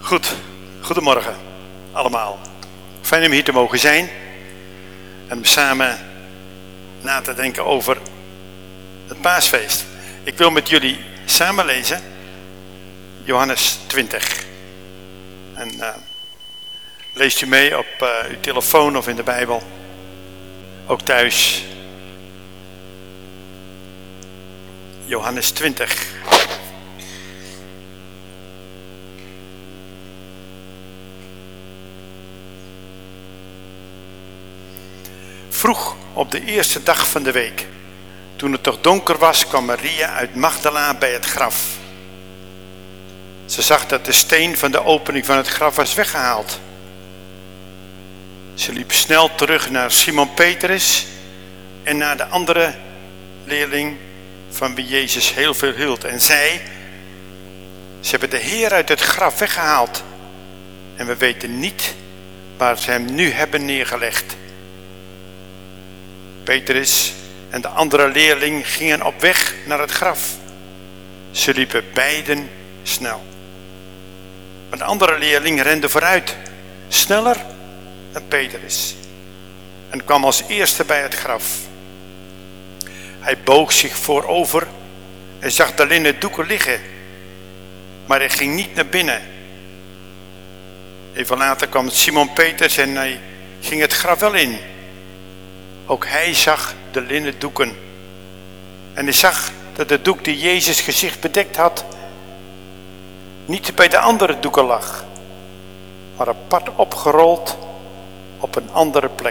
Goed, goedemorgen allemaal. Fijn om hier te mogen zijn en om samen na te denken over het paasfeest. Ik wil met jullie samen lezen Johannes 20. En leest u mee op uw telefoon of in de Bijbel, ook thuis. Johannes 20. Vroeg op de eerste dag van de week, toen het nog donker was, kwam Maria uit Magdala bij het graf. Ze zag dat de steen van de opening van het graf was weggehaald. Ze liep snel terug naar Simon Petrus en naar de andere leerling van wie Jezus heel veel hield en zei: ze hebben de Heer uit het graf weggehaald en we weten niet waar ze hem nu hebben neergelegd. Petrus en de andere leerling gingen op weg naar het graf. Ze liepen beiden snel. Maar de andere leerling rende vooruit, sneller dan Petrus, en kwam als eerste bij het graf. Hij boog zich voorover en zag de linnen doeken liggen, maar hij ging niet naar binnen. Even later kwam Simon Petrus en hij ging het graf wel in. Ook hij zag de linnen doeken. En hij zag dat de doek die Jezus' gezicht bedekt had, niet bij de andere doeken lag, maar apart opgerold op een andere plek.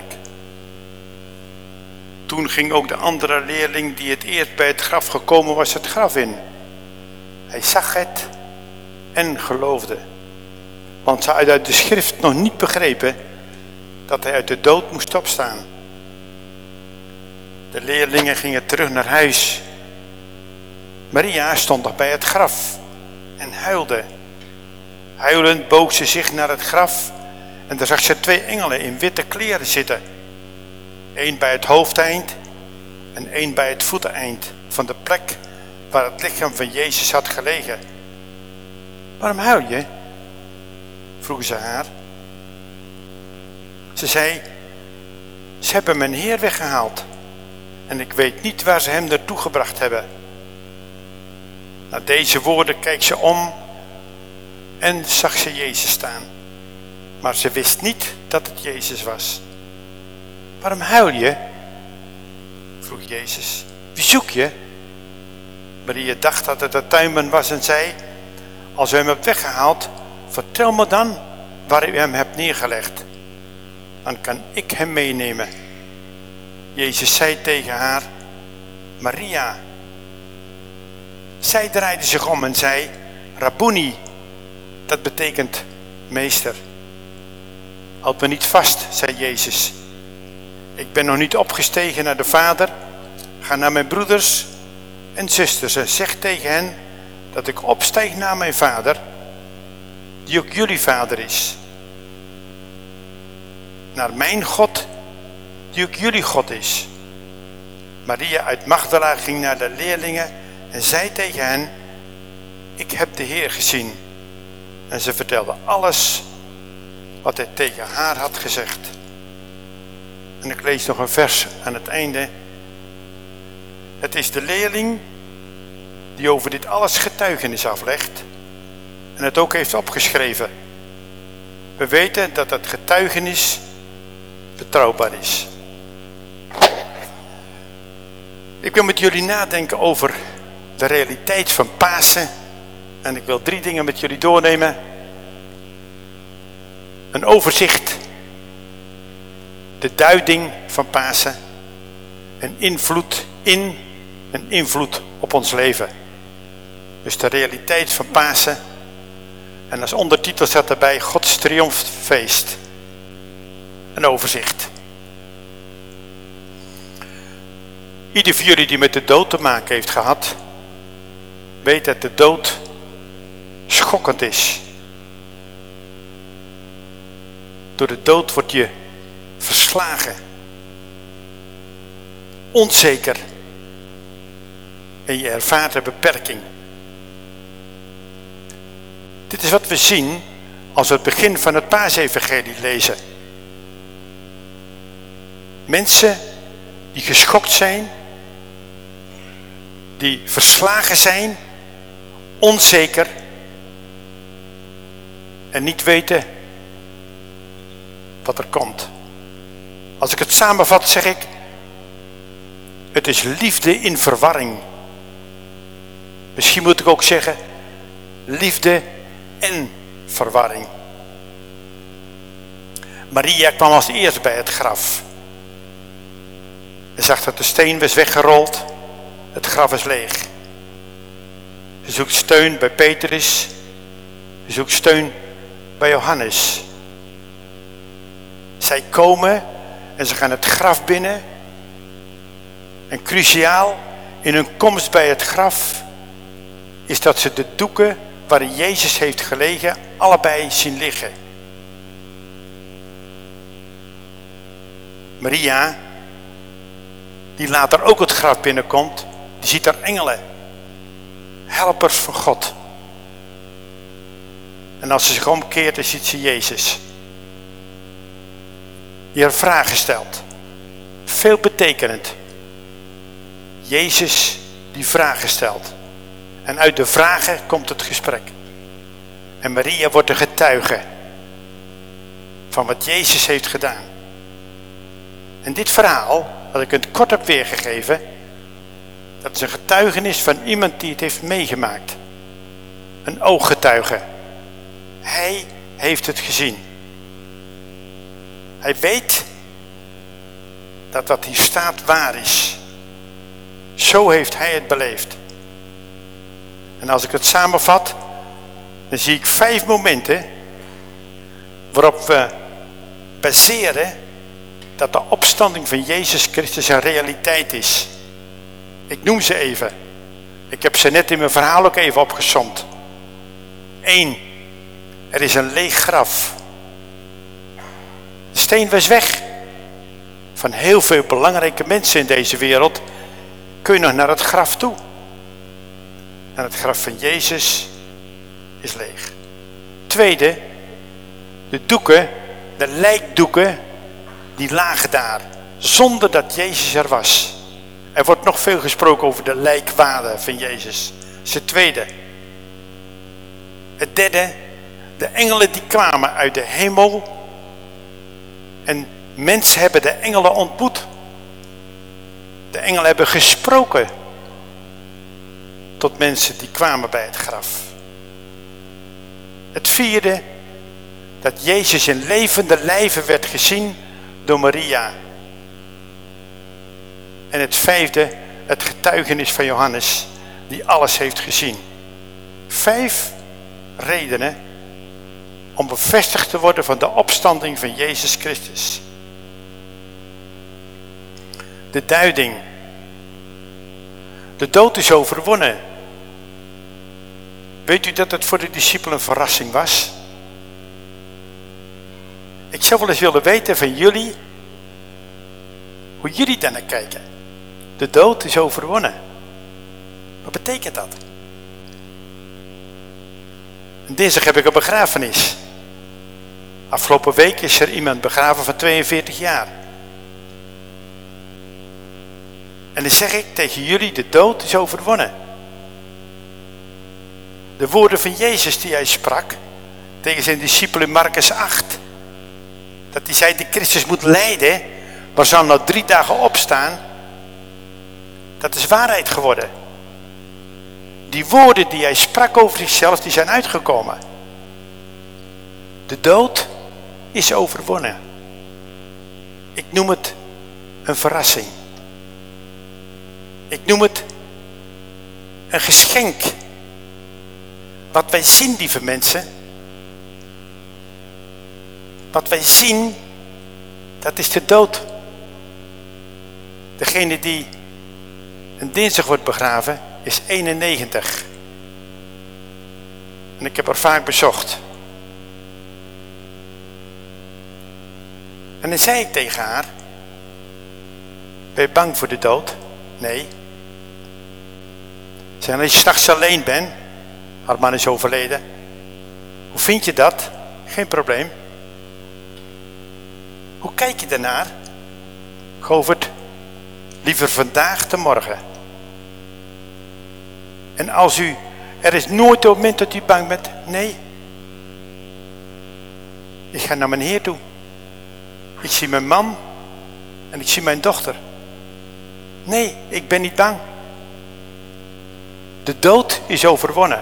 Toen ging ook de andere leerling die het eerst bij het graf gekomen was het graf in. Hij zag het en geloofde, want ze had uit de schrift nog niet begrepen dat hij uit de dood moest opstaan. De leerlingen gingen terug naar huis. Maria stond nog bij het graf en huilde. Huilend boog ze zich naar het graf en daar zag ze 2 engelen in witte kleren zitten. 1 bij het hoofdeind en 1 bij het voeteneind van de plek waar het lichaam van Jezus had gelegen. Waarom huil je? Vroegen ze haar. Ze zei: ze hebben mijn Heer weggehaald en ik weet niet waar ze hem naartoe gebracht hebben. Na deze woorden keek ze om en zag ze Jezus staan. Maar ze wist niet dat het Jezus was. Waarom huil je? Vroeg Jezus. Wie zoek je? Maria dacht dat het de tuinman was en zei: als u hem hebt weggehaald, vertel me dan waar u hem hebt neergelegd. Dan kan ik hem meenemen. Jezus zei tegen haar: Maria. Zij draaide zich om en zei: Rabboni, dat betekent meester. Houd me niet vast, zei Jezus. Ik ben nog niet opgestegen naar de Vader. Ga naar mijn broeders en zusters en zeg tegen hen dat ik opstijg naar mijn Vader, die ook jullie Vader is. Naar mijn God, die ook jullie God is. Maria uit Magdala ging naar de leerlingen en zei tegen hen: ik heb de Heer gezien. En ze vertelde alles wat hij tegen haar had gezegd. En ik lees nog een vers aan het einde. Het is de leerling die over dit alles getuigenis aflegt en het ook heeft opgeschreven. We weten dat het getuigenis betrouwbaar is. Ik wil met jullie nadenken over de realiteit van Pasen. En ik wil 3 dingen met jullie doornemen. Een overzicht. De duiding van Pasen. Een invloed in en invloed op ons leven. Dus de realiteit van Pasen. En als ondertitel staat erbij: Gods triomffeest. Een overzicht. Ieder van jullie die met de dood te maken heeft gehad, weet dat de dood schokkend is. Door de dood word je verslagen, onzeker en je ervaart een beperking. Dit is wat we zien als we het begin van het Paasevangelie lezen. Mensen die geschokt zijn, die verslagen zijn, onzeker en niet weten wat er komt. Als ik het samenvat, zeg ik, het is liefde in verwarring. Misschien moet ik ook zeggen, liefde en verwarring. Maria kwam als eerst bij het graf. Ze zag dat de steen was weggerold, het graf is leeg. Ze zoekt steun bij Petrus, ze zoekt steun bij Johannes. Zij komen en ze gaan het graf binnen. En cruciaal in hun komst bij het graf is dat ze de doeken waarin Jezus heeft gelegen allebei zien liggen. Maria, die later ook het graf binnenkomt, die ziet daar engelen, helpers van God. En als ze zich omkeert, dan ziet ze Jezus, die haar vragen stelt, veel betekenend. Jezus die vragen stelt. En uit de vragen komt het gesprek. En Maria wordt een getuige van wat Jezus heeft gedaan. En dit verhaal, dat ik het kort heb weergegeven, dat is een getuigenis van iemand die het heeft meegemaakt. Een ooggetuige. Hij heeft het gezien. Hij weet dat wat hier staat waar is. Zo heeft hij het beleefd. En als ik het samenvat, dan zie ik 5 momenten waarop we baseren dat de opstanding van Jezus Christus een realiteit is. Ik noem ze even. Ik heb ze net in mijn verhaal ook even opgesomd. 1. Er is een leeg graf. De steen was weg. Van heel veel belangrijke mensen in deze wereld kun je nog naar het graf toe. En het graf van Jezus is leeg. Tweede, de doeken, de lijkdoeken, die lagen daar, zonder dat Jezus er was. Er wordt nog veel gesproken over de lijkwaden van Jezus. Dat is het tweede. Het derde, de engelen die kwamen uit de hemel. En mensen hebben de engelen ontmoet. De engelen hebben gesproken tot mensen die kwamen bij het graf. Het vierde, dat Jezus in levende lijven werd gezien door Maria. En het vijfde, het getuigenis van Johannes, die alles heeft gezien. 5 redenen om bevestigd te worden van de opstanding van Jezus Christus. De duiding. De dood is overwonnen. Weet u dat het voor de discipelen een verrassing was? Ik zou wel eens willen weten van jullie, hoe jullie daar naar kijken. De dood is overwonnen. Wat betekent dat? En dinsdag heb ik een begrafenis. Afgelopen week is er iemand begraven van 42 jaar. En dan zeg ik tegen jullie, de dood is overwonnen. De woorden van Jezus die hij sprak tegen zijn discipelen in Markus 8. Dat hij zei, de Christus moet lijden, maar zal na 3 dagen opstaan. Dat is waarheid geworden. Die woorden die hij sprak over zichzelf, die zijn uitgekomen. De dood is overwonnen. Ik noem het een verrassing. Ik noem het een geschenk. Wat wij zien, lieve mensen. Wat wij zien, dat is de dood. Degene die een dinsdag wordt begraven, is 91. En ik heb haar vaak bezocht. En dan zei ik tegen haar, ben je bang voor de dood? Nee. Zei, als je 's nachts alleen bent, haar man is overleden. Hoe vind je dat? geen probleem. Hoe kijk je daarnaar? Govert, liever vandaag dan morgen. En er is nooit een moment dat u bang bent. Nee. Ik ga naar mijn Heer toe. Ik zie mijn man en ik zie mijn dochter. Nee, ik ben niet bang. De dood is overwonnen.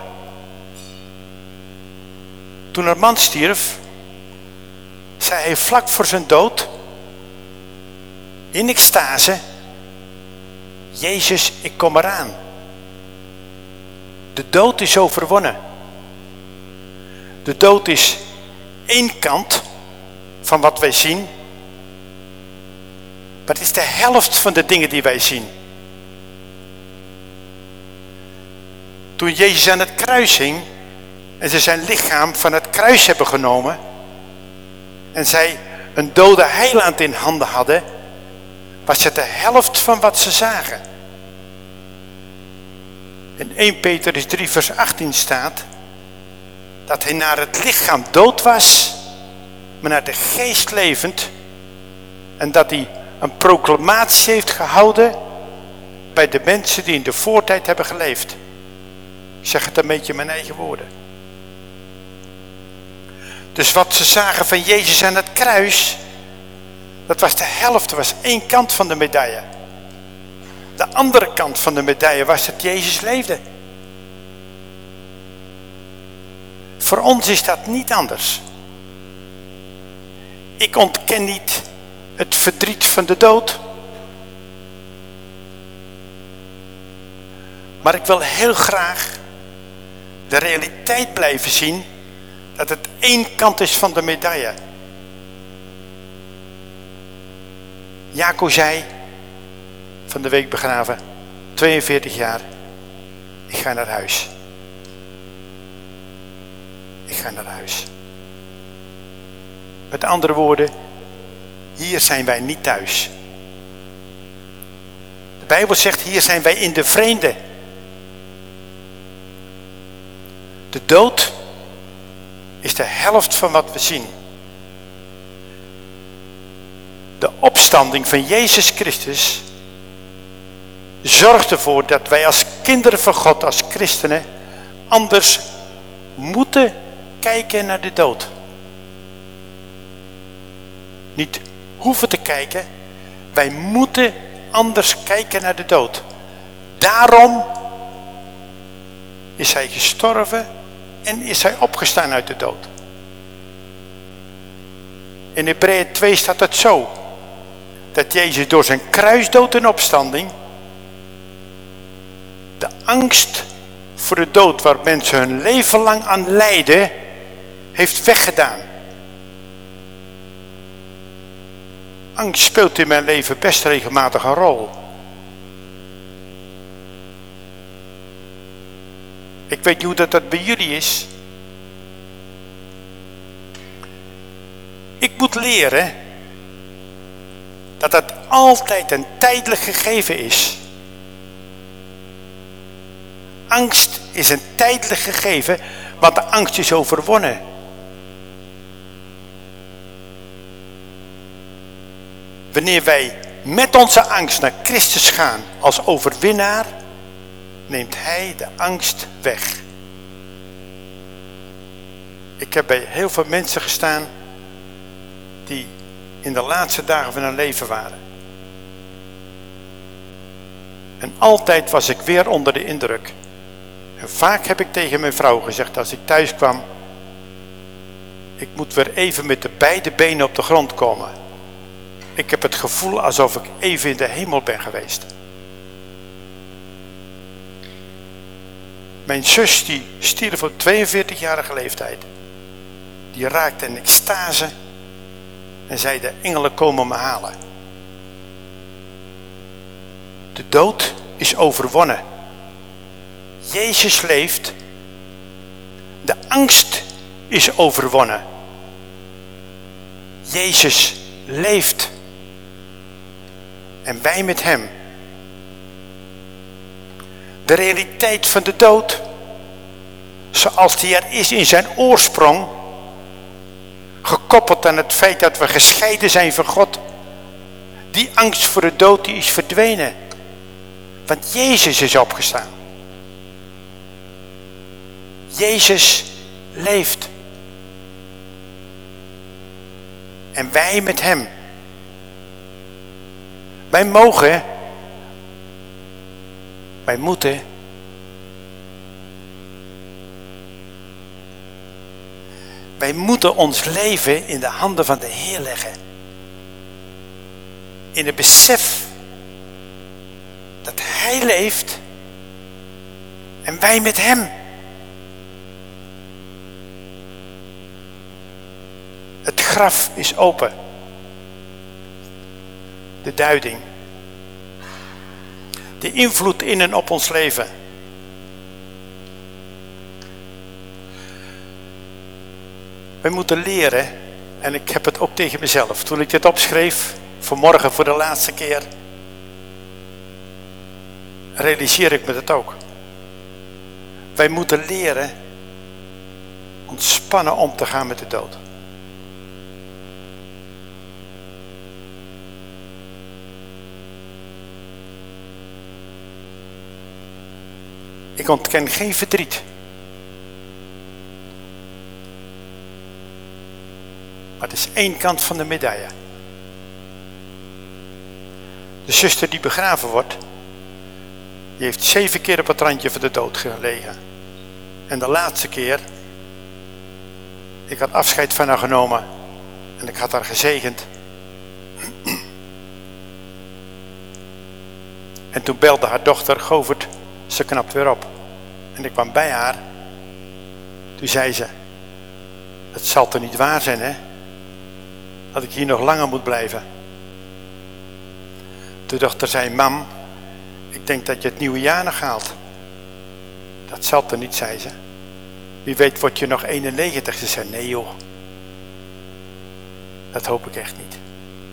Toen haar man stierf, zei hij vlak voor zijn dood, in extase, Jezus, ik kom eraan. De dood is overwonnen. De dood is één kant van wat wij zien, maar het is de helft van de dingen die wij zien. Toen Jezus aan het kruis hing en ze zijn lichaam van het kruis hebben genomen en zij een dode heiland in handen hadden, was het de helft van wat ze zagen. In 1 Petrus 3 vers 18 staat dat hij naar het lichaam dood was, maar naar de geest levend, en dat hij een proclamatie heeft gehouden bij de mensen die in de voortijd hebben geleefd. Ik zeg het een beetje in mijn eigen woorden. Dus wat ze zagen van Jezus aan het kruis, dat was de helft, dat was één kant van de medaille. De andere kant van de medaille was dat Jezus leefde. Voor ons is dat niet anders. Ik ontken niet het verdriet van de dood. Maar ik wil heel graag de realiteit blijven zien dat het één kant is van de medaille. Jaco zei, van de week begraven, 42 jaar, ik ga naar huis. Ik ga naar huis. Met andere woorden, hier zijn wij niet thuis. De Bijbel zegt, hier zijn wij in de vreemde. De dood is de helft van wat we zien. De opstanding van Jezus Christus zorgt ervoor dat wij als kinderen van God, als christenen, anders moeten kijken naar de dood. Niet hoeven te kijken, wij moeten anders kijken naar de dood. Daarom is hij gestorven en is hij opgestaan uit de dood. In Hebreeën 2 staat het zo, dat Jezus door zijn kruisdood en opstanding de angst voor de dood, waar mensen hun leven lang aan lijden, heeft weggedaan. Angst speelt in mijn leven best regelmatig een rol. Ik weet niet hoe dat bij jullie is. Ik moet leren dat het altijd een tijdelijk gegeven is. Angst is een tijdelijk gegeven, want de angst is overwonnen. Wanneer wij met onze angst naar Christus gaan als overwinnaar, neemt hij de angst weg. Ik heb bij heel veel mensen gestaan die in de laatste dagen van hun leven waren. En altijd was ik weer onder de indruk. En vaak heb ik tegen mijn vrouw gezegd als ik thuis kwam, ik moet weer even met de beide benen op de grond komen. Ik heb het gevoel alsof ik even in de hemel ben geweest. Mijn zus die stierf op 42-jarige leeftijd. Die raakte in extase en zei, de engelen komen me halen. De dood is overwonnen. Jezus leeft. De angst is overwonnen. Jezus leeft. En wij met hem. De realiteit van de dood, zoals die er is in zijn oorsprong, Gekoppeld aan het feit dat we gescheiden zijn van God. Die angst voor de dood die is verdwenen. Want Jezus is opgestaan. Jezus leeft. En wij met hem. Wij mogen. Wij moeten. Wij moeten ons leven in de handen van de Heer leggen. In het besef dat Hij leeft en wij met Hem. Het graf is open. De duiding. De invloed in en op ons leven. We moeten leren, en ik heb het ook tegen mezelf, toen ik dit opschreef, vanmorgen voor de laatste keer, realiseer ik me dat ook. Wij moeten leren ontspannen om te gaan met de dood. Ik ontken geen verdriet. Maar het is één kant van de medaille. De zuster die begraven wordt, die heeft 7 keer op het randje van de dood gelegen. En de laatste keer, ik had afscheid van haar genomen en ik had haar gezegend. En toen belde haar dochter, Govert, ze knapt weer op. En ik kwam bij haar. Toen zei ze, het zal toch niet waar zijn, hè? Dat ik hier nog langer moet blijven. De dochter zei, mam, ik denk dat je het nieuwe jaar nog haalt. Dat zal toch niet, zei ze. Wie weet word je nog 91. Ze zei, nee joh. Dat hoop ik echt niet.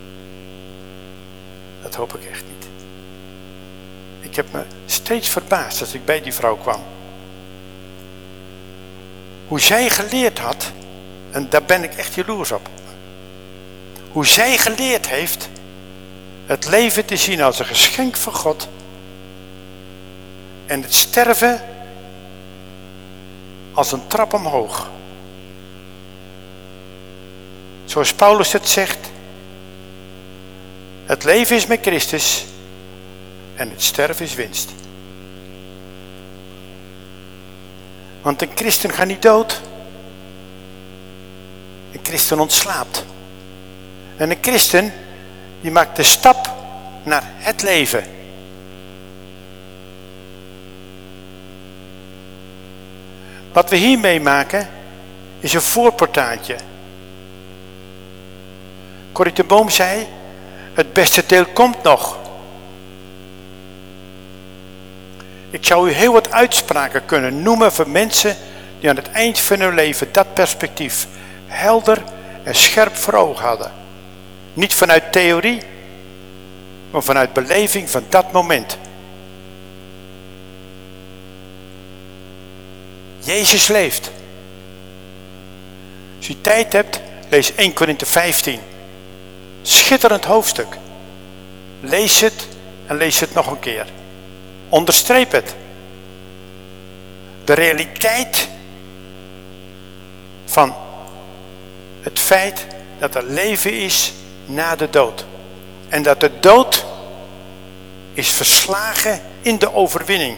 Dat hoop ik echt niet. Ik heb me steeds verbaasd als ik bij die vrouw kwam. Hoe zij geleerd had, en daar ben ik echt jaloers op. Hoe zij geleerd heeft het leven te zien als een geschenk van God. En het sterven als een trap omhoog. Zoals Paulus het zegt. Het leven is met Christus en het sterven is winst. Want een christen gaat niet dood. Een christen ontslaapt. En een christen die maakt de stap naar het leven. Wat we hier meemaken is een voorportaatje. Corrie ten Boom zei, het beste deel komt nog. Ik zou u heel wat uitspraken kunnen noemen voor mensen die aan het eind van hun leven dat perspectief helder en scherp voor ogen hadden. Niet vanuit theorie, maar vanuit beleving van dat moment. Jezus leeft. Als u tijd hebt, lees 1 Korinthe 15. Schitterend hoofdstuk. Lees het en lees het nog een keer. Onderstreep het. De realiteit van het feit dat er leven is na de dood. En dat de dood is verslagen in de overwinning.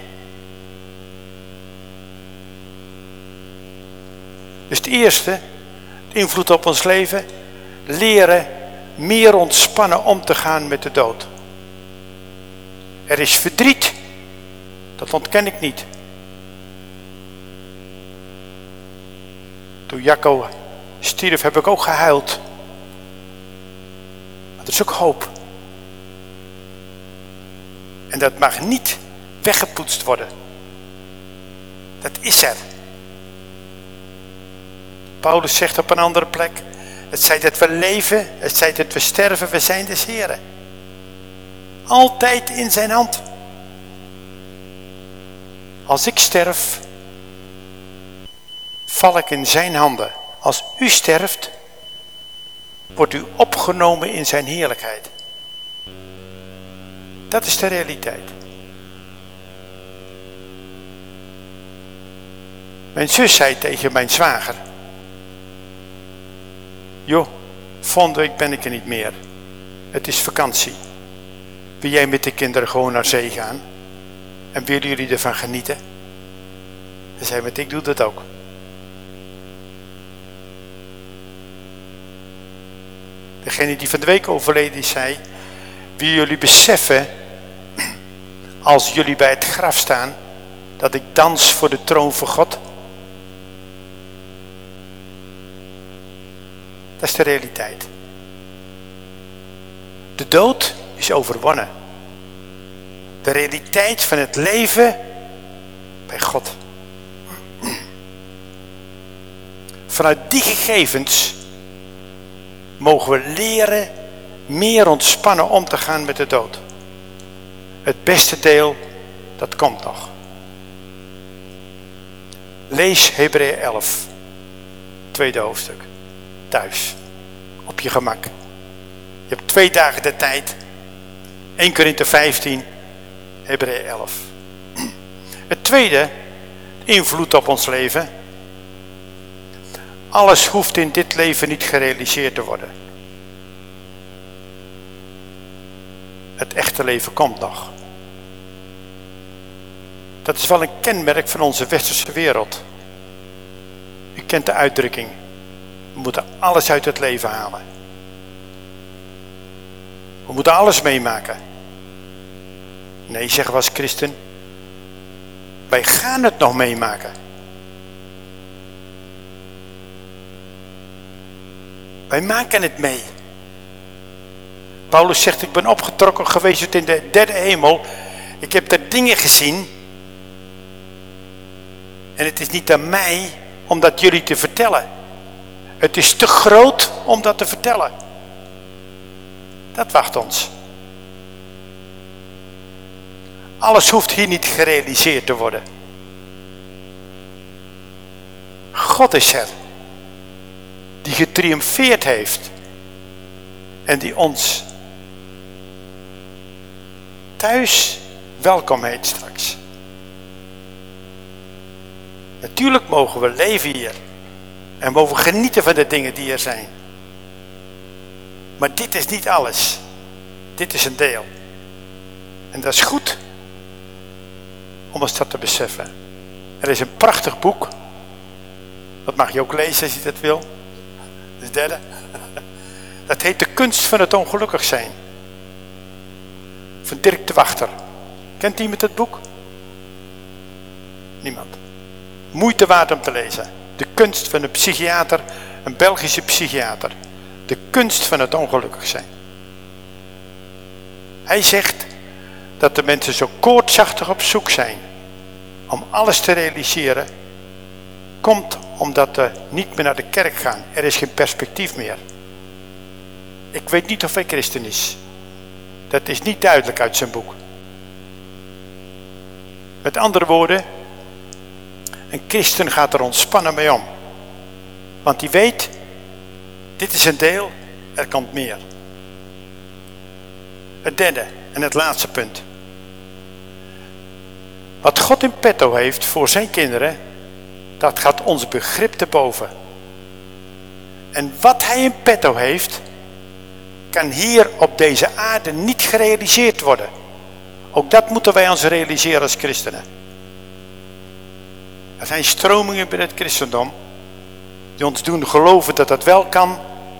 Dus het eerste, de invloed op ons leven, leren meer ontspannen om te gaan met de dood. Er is verdriet, dat ontken ik niet. Toen Jacco stierf heb ik ook gehuild. Maar er is ook hoop. En dat mag niet weggepoetst worden. Dat is er. Paulus zegt op een andere plek, het zij dat we leven, het zij dat we sterven, we zijn des Heren. Altijd in zijn hand. Als ik sterf, val ik in zijn handen. Als u sterft, wordt u opgenomen in zijn heerlijkheid. Dat is de realiteit. Mijn zus zei tegen mijn zwager: joh, volgende week ben ik er niet meer. Het is vakantie. Wil jij met de kinderen gewoon naar zee gaan? En willen jullie ervan genieten? Hij zei: ik doe dat ook. Degene die van de week overleden is, zei: willen jullie beseffen, als jullie bij het graf staan, dat ik dans voor de troon van God? Dat is de realiteit. De dood is overwonnen. De realiteit van het leven bij God. Vanuit die gegevens mogen we leren meer ontspannen om te gaan met de dood. Het beste deel, dat komt nog. Lees Hebreeën 11, tweede hoofdstuk, thuis, op je gemak. Je hebt 2 dagen de tijd, 1 Korinthe 15, Hebreeën 11. Het tweede, invloed op ons leven. Alles hoeft in dit leven niet gerealiseerd te worden. Het echte leven komt nog. Dat is wel een kenmerk van onze westerse wereld. U kent de uitdrukking: we moeten alles uit het leven halen. We moeten alles meemaken. Nee, zeggen we als christen, wij gaan het nog meemaken. Wij maken het mee. Paulus zegt: ik ben opgetrokken geweest in de 3e hemel. Ik heb daar dingen gezien. En het is niet aan mij om dat jullie te vertellen. Het is te groot om dat te vertellen. Dat wacht ons. Alles hoeft hier niet gerealiseerd te worden. God is er. Die getriomfeerd heeft. En die ons thuis welkom heet straks. Natuurlijk mogen we leven hier. En mogen genieten van de dingen die er zijn. Maar dit is niet alles. Dit is een deel. En dat is goed om ons dat te beseffen. Er is een prachtig boek. Dat mag je ook lezen als je dat wil. De 3e. Dat heet De kunst van het ongelukkig zijn. Van Dirk de Wachter. Kent iemand het boek? Niemand. Moeite waard om te lezen. De kunst van een psychiater, een Belgische psychiater. De kunst van het ongelukkig zijn. Hij zegt dat de mensen zo koortsachtig op zoek zijn om alles te realiseren, komt omdat ze niet meer naar de kerk gaan. Er is geen perspectief meer. Ik weet niet of hij christen is. Dat is niet duidelijk uit zijn boek. Met andere woorden, een christen gaat er ontspannen mee om. Want die weet, dit is een deel, er komt meer. Het derde en het laatste punt. Wat God in petto heeft voor zijn kinderen, dat gaat ons begrip te boven. En wat hij in petto heeft, kan hier op deze aarde niet gerealiseerd worden. Ook dat moeten wij ons realiseren als christenen. Er zijn stromingen binnen het christendom die ons doen geloven dat dat wel kan.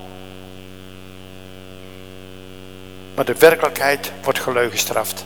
Maar de werkelijkheid wordt geleugenstraft.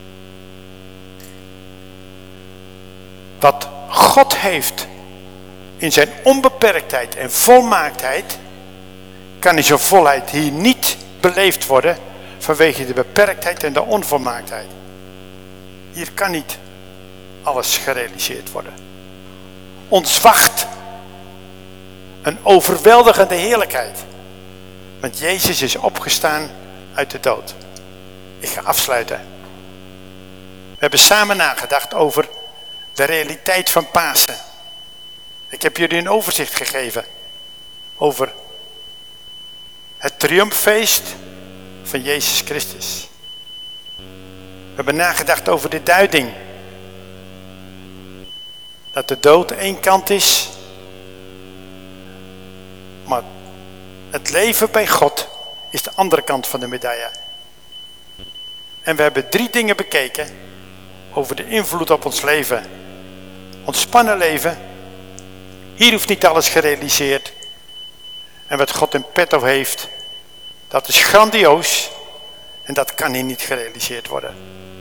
Wat God heeft in zijn onbeperktheid en volmaaktheid, kan in zijn volheid hier niet beleefd worden vanwege de beperktheid en de onvolmaaktheid. Hier kan niet alles gerealiseerd worden. Ons wacht een overweldigende heerlijkheid. Want Jezus is opgestaan uit de dood. Ik ga afsluiten. We hebben samen nagedacht over de realiteit van Pasen. Ik heb jullie een overzicht gegeven over Het triomffeest van Jezus Christus. We hebben nagedacht over de duiding. Dat de dood één kant is. Maar het leven bij God is de andere kant van de medaille. En we hebben 3 dingen bekeken over de invloed op ons leven. Ontspannen leven. Hier hoeft niet alles gerealiseerd. En wat God in petto heeft, dat is grandioos. En dat kan hier niet gerealiseerd worden.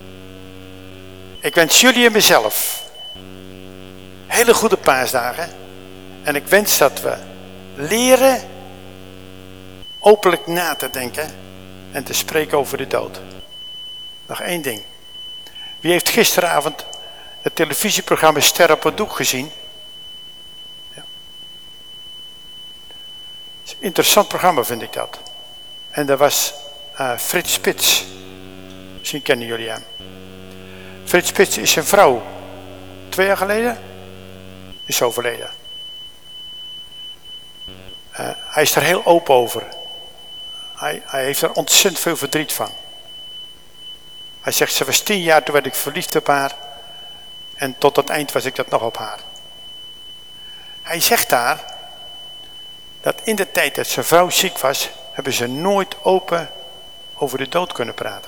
Ik wens jullie en mezelf hele goede paasdagen. En ik wens dat we leren openlijk na te denken en te spreken over de dood. Nog 1 ding. Wie heeft gisteravond het televisieprogramma Ster op het doek gezien? Ja. Het is een interessant programma, vind ik dat. En daar was Frits Spits. Misschien kennen jullie hem. Frits Spits is zijn vrouw 2 jaar geleden is overleden. Hij is er heel open over. Hij heeft er ontzettend veel verdriet van. Hij zegt, ze was 10 jaar, toen werd ik verliefd op haar. En tot het eind was ik dat nog op haar. Hij zegt daar, dat in de tijd dat zijn vrouw ziek was, hebben ze nooit open over de dood kunnen praten.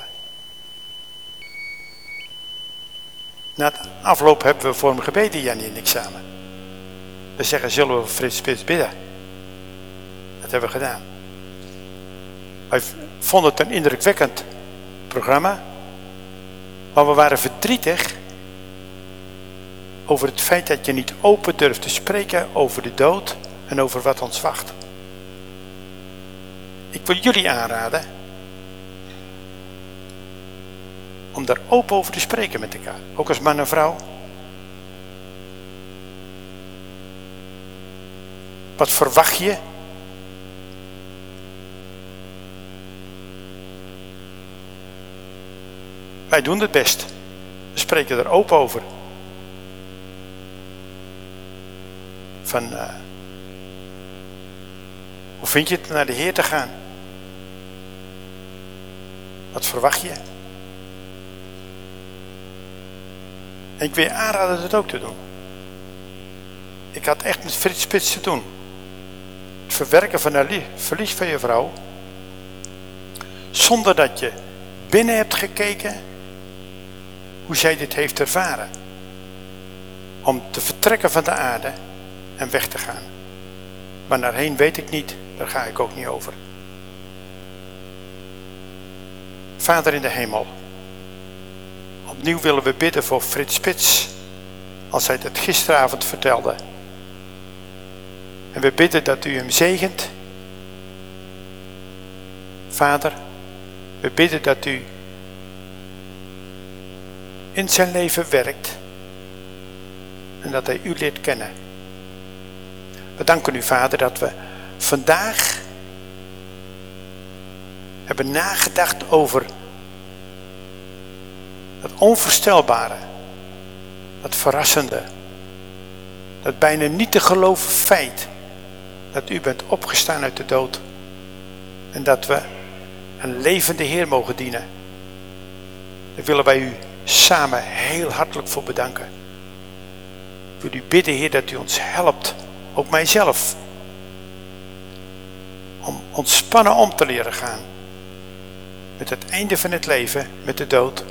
Na het afloop hebben we voor hem gebeden, Jannie en ik samen. We zeggen, zullen we voor Frits Spits bidden? Dat hebben we gedaan. Wij vonden het een indrukwekkend programma. Maar we waren verdrietig over het feit dat je niet open durft te spreken over de dood en over wat ons wacht. Ik wil jullie aanraden om daar open over te spreken met elkaar. Ook als man en vrouw. Wat verwacht je? Wij doen het best. We spreken er open over. Van, hoe vind je het naar de Heer te gaan? Wat verwacht je? En ik wil je aanraden het ook te doen. Ik had echt met Frits Spits te doen. Het verwerken van het verlies van je vrouw. Zonder dat je binnen hebt gekeken hoe zij dit heeft ervaren. Om te vertrekken van de aarde en weg te gaan. Maar naarheen weet ik niet, daar ga ik ook niet over. Vader in de hemel. Opnieuw willen we bidden voor Frits Spits. Als hij het gisteravond vertelde. En we bidden dat u hem zegent. Vader, we bidden dat u in zijn leven werkt. En dat hij u leert kennen. We danken u, Vader, dat we vandaag hebben nagedacht over het onvoorstelbare, het verrassende, dat bijna niet te geloven feit dat u bent opgestaan uit de dood en dat we een levende Heer mogen dienen. Daar willen wij u samen heel hartelijk voor bedanken. Ik wil u bidden, Heer, dat u ons helpt, ook mijzelf, om ontspannen om te leren gaan met het einde van het leven, met de dood.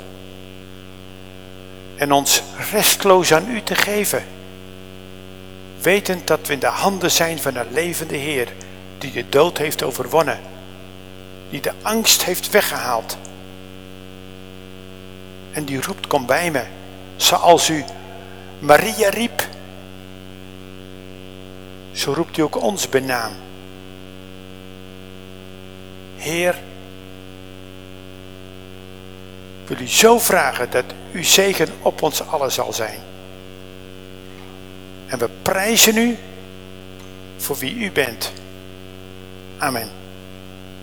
En ons restloos aan u te geven. Wetend dat we in de handen zijn van een levende Heer. Die de dood heeft overwonnen. Die de angst heeft weggehaald. En die roept, kom bij me. Zoals u Maria riep. Zo roept u ook ons bij naam. Heer, ik wil u zo vragen dat uw zegen op ons allen zal zijn. En we prijzen u voor wie u bent. Amen.